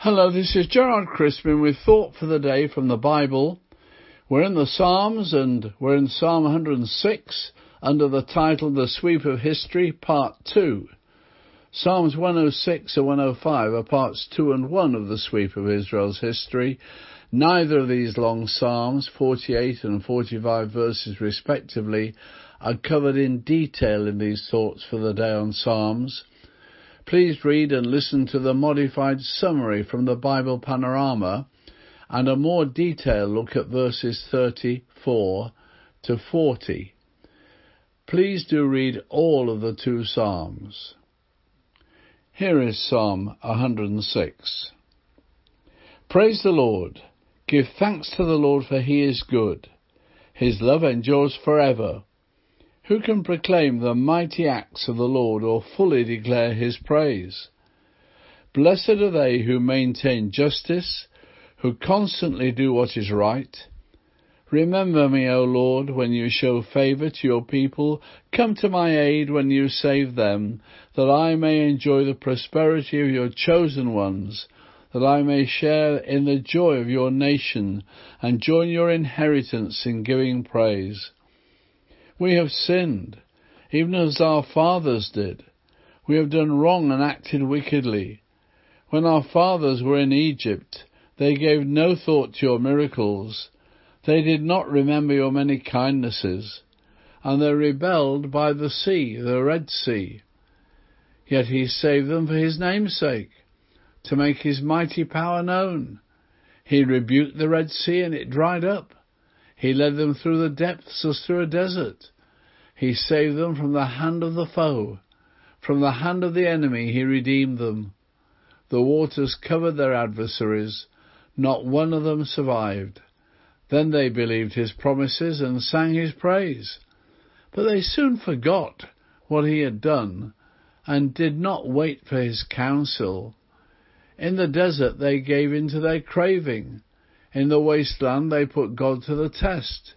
Hello, this is Gerard Crispin with Thought for the Day from the Bible. We're in the Psalms and we're in Psalm 106 under the title The Sweep of History, Part 2. Psalms 106 and 105 are Parts 2 and 1 of the Sweep of Israel's history. Neither of these long Psalms, 48 and 45 verses respectively, are covered in detail in these Thoughts for the Day on Psalms. Please read and listen to the modified summary from the Bible Panorama and a more detailed look at verses 34 to 40. Please do read all of the two Psalms. Here is Psalm 106. Praise the Lord. Give thanks to the Lord, for he is good. His love endures forever. Who can proclaim the mighty acts of the Lord or fully declare his praise? Blessed are they who maintain justice, who constantly do what is right. Remember me, O Lord, when you show favour to your people. Come to my aid when you save them, that I may enjoy the prosperity of your chosen ones, that I may share in the joy of your nation and join your inheritance in giving praise. We have sinned, even as our fathers did. We have done wrong and acted wickedly. When our fathers were in Egypt, they gave no thought to your miracles. They did not remember your many kindnesses, and they rebelled by the sea, the Red Sea. Yet he saved them for his name's sake, to make his mighty power known. He rebuked the Red Sea, and it dried up. He led them through the depths as through a desert. He saved them from the hand of the foe. From the hand of the enemy he redeemed them. The waters covered their adversaries. Not one of them survived. Then they believed his promises and sang his praise. But they soon forgot what he had done and did not wait for his counsel. In the desert they gave in to their craving. In the wasteland they put God to the test.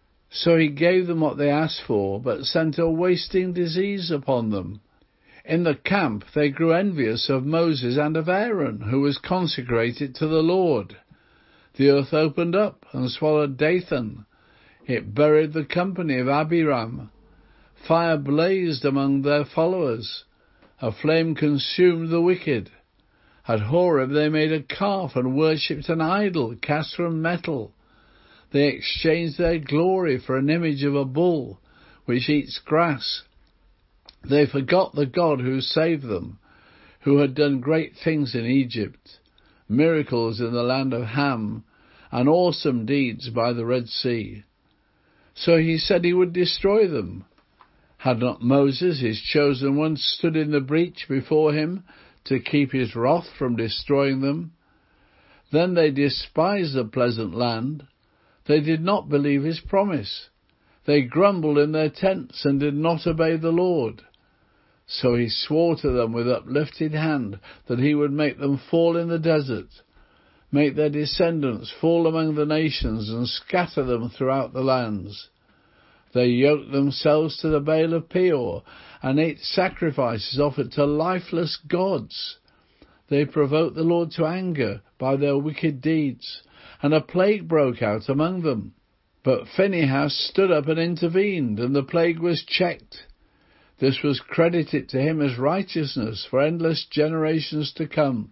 So he gave them what they asked for, but sent a wasting disease upon them. In the camp they grew envious of Moses and of Aaron, who was consecrated to the Lord. The earth opened up and swallowed Dathan. It buried the company of Abiram. Fire blazed among their followers. A flame consumed the wicked. At Horeb they made a calf and worshipped an idol cast from metal. They exchanged their glory for an image of a bull, which eats grass. They forgot the God who saved them, who had done great things in Egypt, miracles in the land of Ham, and awesome deeds by the Red Sea. So he said he would destroy them. Had not Moses, his chosen one, stood in the breach before him to keep his wrath from destroying them? Then they despised the pleasant land. They did not believe his promise. They grumbled in their tents and did not obey the Lord. So he swore to them with uplifted hand that he would make them fall in the desert, make their descendants fall among the nations and scatter them throughout the lands. They yoked themselves to the Baal of Peor and ate sacrifices offered to lifeless gods. They provoked the Lord to anger by their wicked deeds, and a plague broke out among them. But Phinehas stood up and intervened, and the plague was checked. This was credited to him as righteousness for endless generations to come.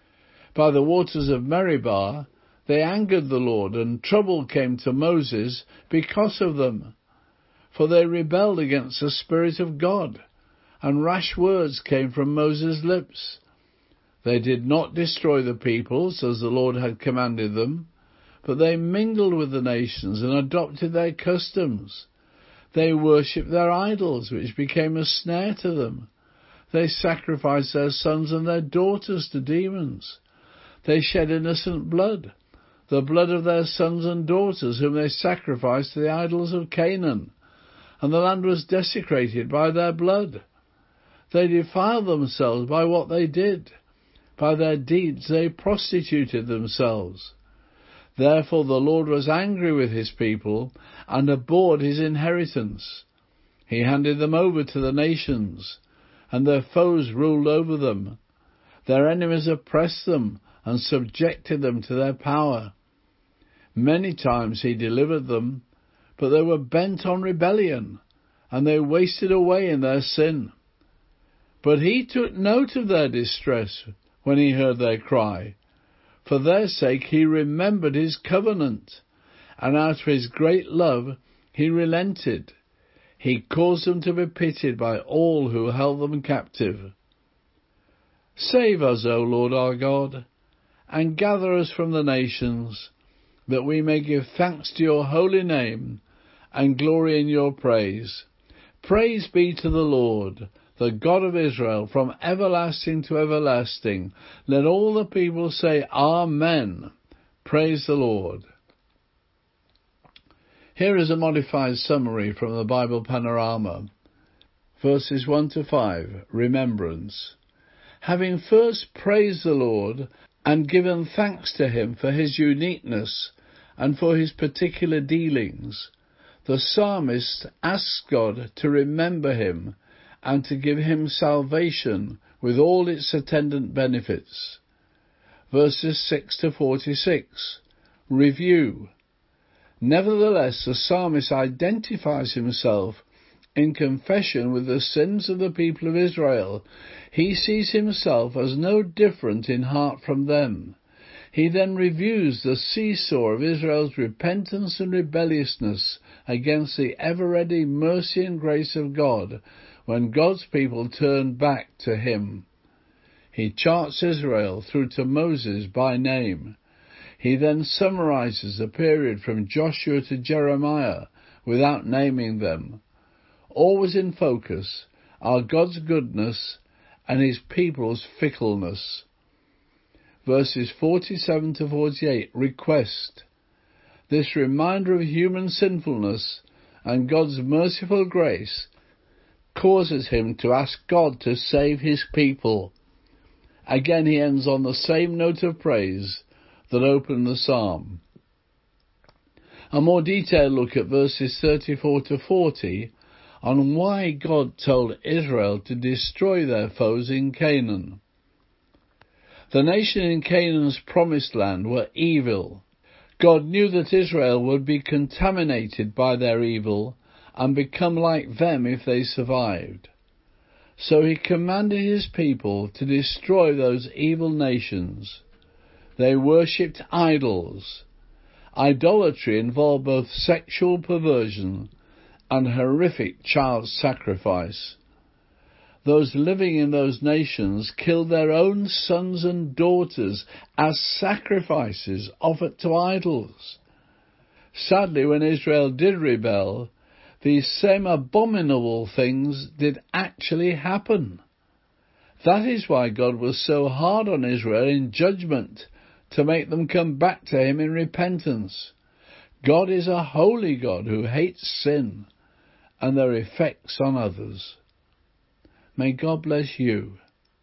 By the waters of Meribah they angered the Lord, and trouble came to Moses because of them. For they rebelled against the Spirit of God, and rash words came from Moses' lips. They did not destroy the peoples as the Lord had commanded them, but they mingled with the nations and adopted their customs. They worshipped their idols, which became a snare to them. They sacrificed their sons and their daughters to demons. They shed innocent blood, the blood of their sons and daughters, whom they sacrificed to the idols of Canaan, and the land was desecrated by their blood. They defiled themselves by what they did. By their deeds they prostituted themselves. Therefore the Lord was angry with his people and abhorred his inheritance. He handed them over to the nations, and their foes ruled over them. Their enemies oppressed them and subjected them to their power. Many times he delivered them, but they were bent on rebellion, and they wasted away in their sin. But he took note of their distress when he heard their cry. For their sake he remembered his covenant, and out of his great love he relented. He caused them to be pitied by all who held them captive. Save us, O Lord our God, and gather us from the nations, that we may give thanks to your holy name and glory in your praise. Praise be to the Lord, the God of Israel, from everlasting to everlasting. Let all the people say, Amen. Praise the Lord. Here is a modified summary from the Bible Panorama. Verses 1 to 5, Remembrance. Having first praised the Lord and given thanks to him for his uniqueness and for his particular dealings, the psalmist asks God to remember him and to give him salvation with all its attendant benefits. Verses 6 to 46, Review. Nevertheless, the psalmist identifies himself in confession with the sins of the people of Israel. He sees himself as no different in heart from them. He then reviews the seesaw of Israel's repentance and rebelliousness against the ever-ready mercy and grace of God when God's people turned back to him. He charts Israel through to Moses by name. He then summarizes the period from Joshua to Jeremiah without naming them. Always in focus are God's goodness and his people's fickleness. Verses 47 to 48, Request. This reminder of human sinfulness and God's merciful grace causes him to ask God to save his people. Again he ends on the same note of praise that opened the psalm. A more detailed look at verses 34 to 40 on why God told Israel to destroy their foes in Canaan. The nation in Canaan's promised land were evil. God knew that Israel would be contaminated by their evil and become like them if they survived. So he commanded his people to destroy those evil nations. They worshipped idols. Idolatry involved both sexual perversion and horrific child sacrifice. Those living in those nations killed their own sons and daughters as sacrifices offered to idols. Sadly, when Israel did rebel, these same abominable things did actually happen. That is why God was so hard on Israel in judgment, to make them come back to him in repentance. God is a holy God who hates sin and their effects on others. May God bless you.